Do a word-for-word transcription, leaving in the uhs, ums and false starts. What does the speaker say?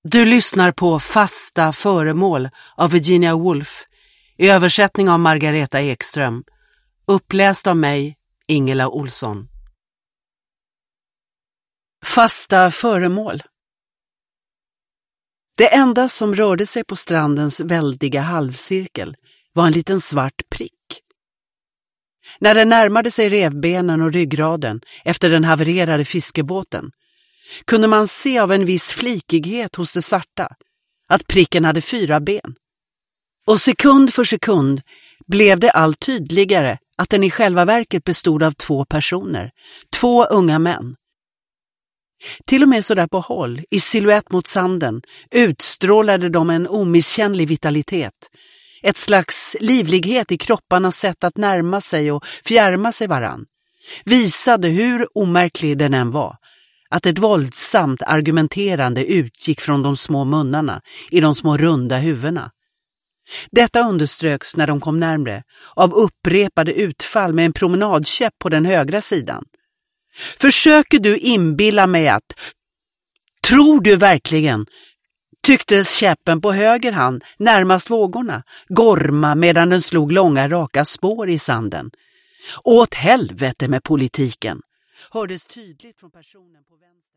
Du lyssnar på Fasta föremål av Virginia Woolf i översättning av Margareta Ekström. Uppläst av mig, Ingela Olsson. Fasta föremål. Det enda som rörde sig på strandens väldiga halvcirkel var en liten svart prick. När den närmade sig revbenen och ryggraden efter den havererade fiskebåten kunde man se av en viss flikighet hos det svarta att pricken hade fyra ben. Och sekund för sekund blev det allt tydligare att den i själva verket bestod av två personer, två unga män. Till och med så där på håll, i silhuett mot sanden, utstrålade de en omisskännlig vitalitet. Ett slags livlighet i kropparnas sätt att närma sig och fjärma sig varann. Visade hur omärklig den än var, att ett våldsamt argumenterande utgick från de små munnarna i de små runda huvudena. Detta underströks när de kom närmre av upprepade utfall med en promenadkäpp på den högra sidan. Försöker du inbilla mig att... Tror du verkligen... Tycktes käppen på höger hand, närmast vågorna, gorma medan den slog långa raka spår i sanden. Åt helvete med politiken, hördes tydligt från personen på vänster.